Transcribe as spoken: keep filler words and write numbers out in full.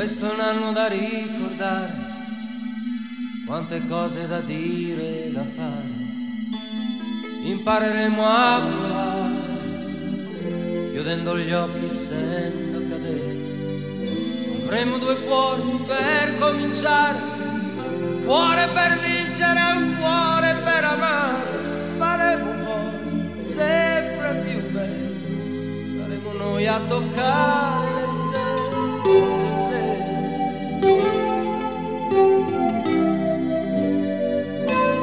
Questo è un anno da ricordare, quante cose da dire e da fare. Impareremo a volare, chiudendo gli occhi senza cadere. Avremo due cuori per cominciare, un cuore per vincere e un cuore per amare. Faremo cose sempre più belle, saremo noi a toccare